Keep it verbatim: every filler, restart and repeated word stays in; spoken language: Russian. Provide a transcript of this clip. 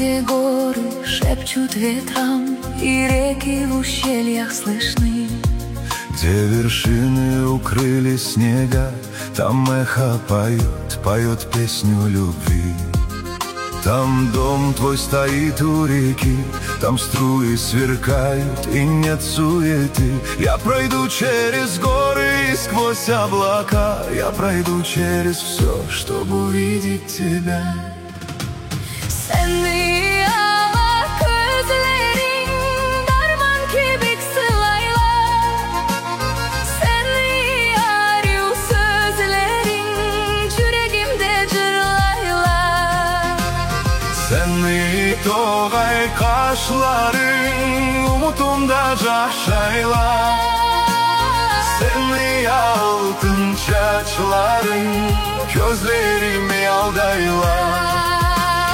где горы шепчут ветрам, и реки в ущельях слышны. Где вершины укрыли снега, там эхо поет, поет песню любви. Там дом твой стоит у реки, там струи сверкают и нет суеты. Я пройду через горы и сквозь облака, я пройду через все, чтобы увидеть тебя. Seni ağlar gözlerin, darman kibik sılaylar. Seni arıyor sözlerin, yüreğimde cırlaylar. Seni doğay kaşların, umutumda caşaylar. Seni altın çaçların, gözlerimi aldaylar.